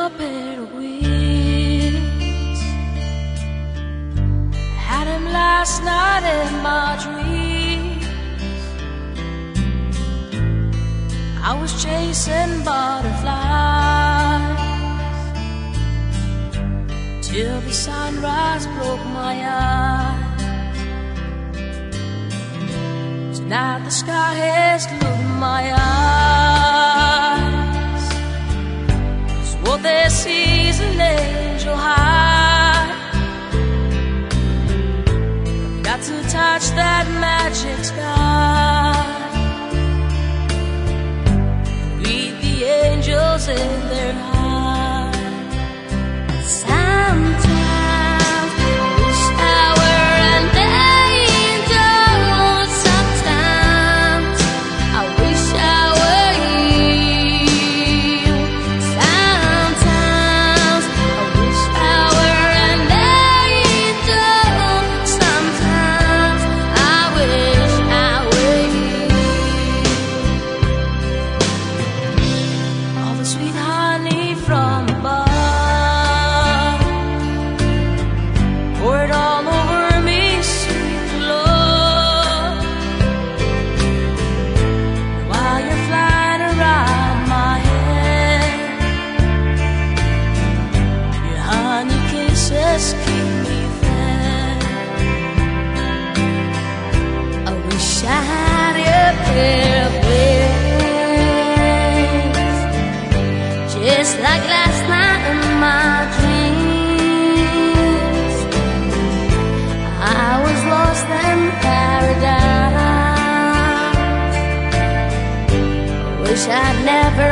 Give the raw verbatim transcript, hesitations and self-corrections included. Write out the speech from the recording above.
a pair of wings. Had him last night in my dreams. I was chasing butterflies till the sunrise broke my eyes. Tonight the sky has glued my eyes. 'Cause what they see is an angel high. Got to touch that magic sky. Read the angels in their eyes. Sometimes I wish I were an angel. Sometimes I wish I were you. Sometimes I wish I were an angel. Sometimes I wish I were you. All the sweet honey from above, pour it all over me, sweet love. While you're flying around my head, your honey kisses keep me fed. I wish I had a pair of wings, just like last night in my dreams. I was lost in paradise. I wish I'd never